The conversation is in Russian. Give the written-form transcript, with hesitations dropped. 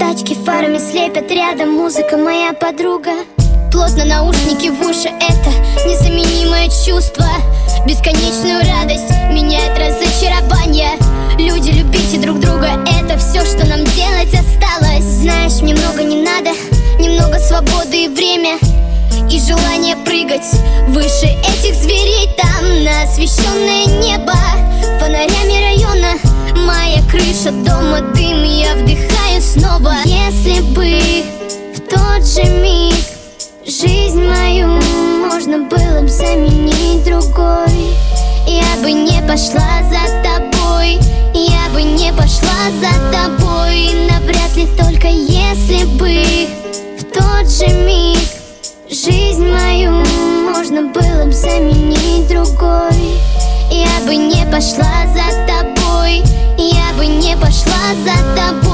тачки фарами слепят рядом, музыка моя подруга. Плотно наушники в уши, это незаменимое чувство. Бесконечную радость меняет разочарование. Люди, любите друг друга, это все, что нам делать осталось. Знаешь, мне много не надо, немного свободы и время, и желание прыгать выше этих зверей. Там на освещенное небо фонарями района, моя крыша дома, дым, я вдыхаю снова. Если бы в тот же миг жизнь мою можно было бы заменить другой, я бы не пошла за тобой, я бы не пошла за тобой. Навряд ли, только если бы в тот же миг жизнь мою можно было бы заменить другой, я бы не пошла за тобой, я бы не пошла за тобой.